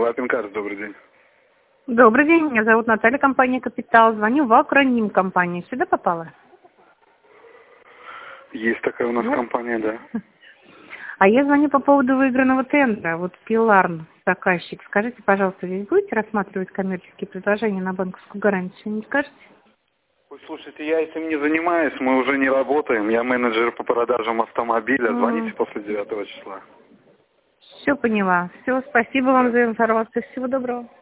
Апинкарс, добрый день. Добрый день, меня зовут Наталья, компания «Капитал». Звоню в акроним компании. Сюда попала? Есть такая у нас компания, да. А я звоню по поводу выигранного тендера. Вот Пиларн, заказчик. Скажите, пожалуйста, здесь будете рассматривать коммерческие предложения на банковскую гарантию? Не скажете? Ой, слушайте, я этим не занимаюсь, мы уже не работаем. Я менеджер по продажам автомобиля. Звоните после 9 числа. Все поняла. Все, спасибо вам за информацию. Всего доброго.